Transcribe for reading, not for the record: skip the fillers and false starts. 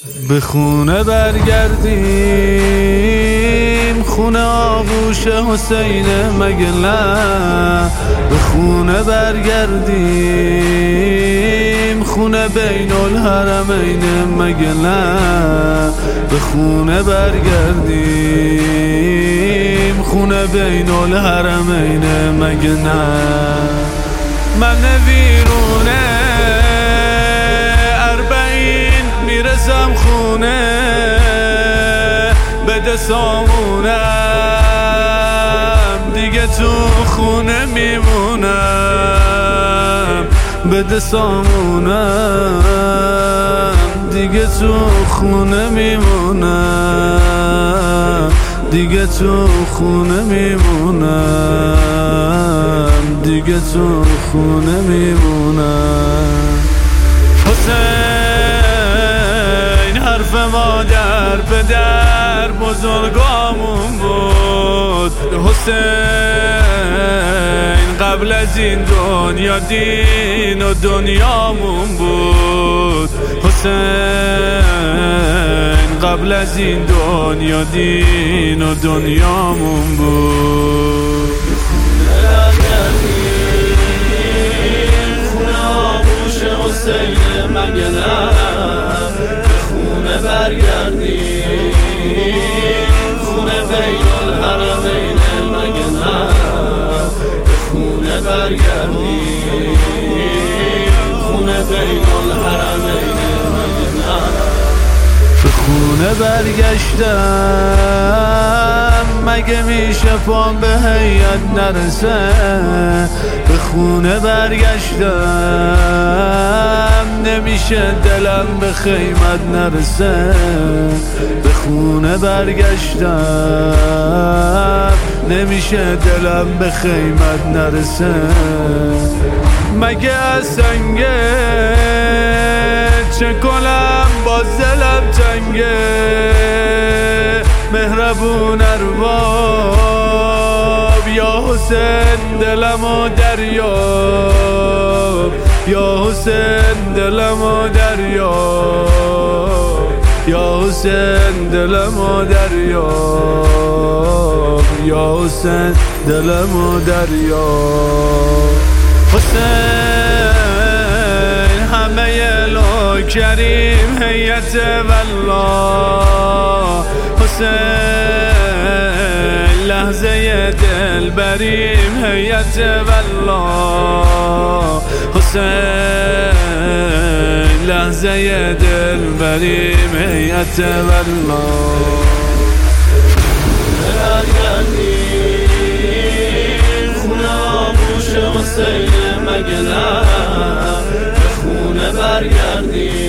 به خونه برگردیم، خونه آغوش حسین مگه نه؟ به خونه برگردیم، خونه بین الحرمین مگه نه؟ به خونه برگردیم، خونه بین الحرمین مگه نه؟ من ویرونه اربعین میرسم خونه، بده سامونم دیگه تو خونه میمونم، بده سامونم دیگه تو خونه میمونم، دیگه تو خونه میمونم، دیگه تو خونه میمونم. حسین حرف مادر پدر بزرگامون بود، حسین قبل از این دنیا دین و دنیامون بود، حسین قبل از این دنیا دین و دنیامون بود. خونه آغوش حسین مگه نه؟ به خونه برگردیم، خونه بین الحرمین مگه نه؟ به خونه برگردیم، خونه بین الحرمین مگه نه؟ به خونه برگشتم مگه میشه پام به هیئت نرسه؟ به خونه برگشتم نمیشه دلم به خیمت نرسه؟ به خونه برگشتم نمیشه دلم به خیمت نرسه؟ مگه از سنگه چه کنم باز دلم تنگه؟ مهربون ارباب یا حسین دلمو دریاب، یا حسین دلمو دریاب، یا حسین دلمو دریاب، یا حسین دلمو دریاب. حسین همه لو کریم هیئت والله، حسین لحظه دل بریم هیئت والله، حسین لحظه دل بریم هیئت والله. خونه آغوش حسین مگه نه؟ به خونه برگردیم،